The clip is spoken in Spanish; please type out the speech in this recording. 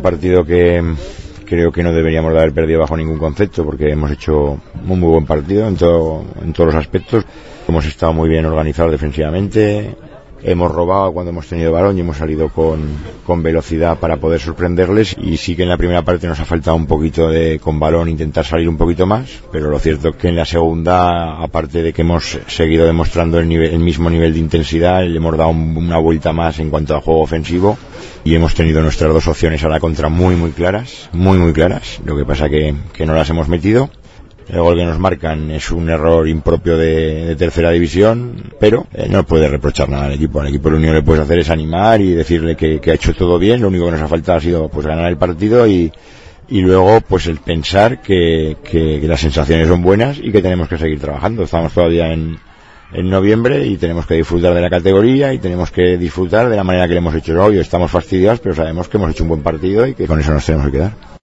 partido que creo que no deberíamos de haber perdido bajo ningún concepto, porque hemos hecho un muy buen partido en todos los aspectos. Hemos estado muy bien organizados defensivamente, hemos robado cuando hemos tenido balón y hemos salido con velocidad para poder sorprenderles, y sí que en la primera parte nos ha faltado un poquito con balón intentar salir un poquito más, pero lo cierto es que en la segunda, aparte de que hemos seguido demostrando el mismo nivel de intensidad, le hemos dado una vuelta más en cuanto al juego ofensivo y hemos tenido nuestras dos opciones a la contra muy claras, muy claras. Lo que pasa que no las hemos metido. El gol que nos marcan es un error impropio de tercera división, pero no puede reprochar nada al equipo. Al equipo lo único que le puedes hacer es animar y decirle que ha hecho todo bien. Lo único que nos ha faltado ha sido pues ganar el partido y luego pues el pensar que las sensaciones son buenas y que tenemos que seguir trabajando. Estamos todavía en noviembre y tenemos que disfrutar de la categoría y tenemos que disfrutar de la manera que le hemos hecho hoy. Estamos fastidiados, pero sabemos que hemos hecho un buen partido y que con eso nos tenemos que quedar.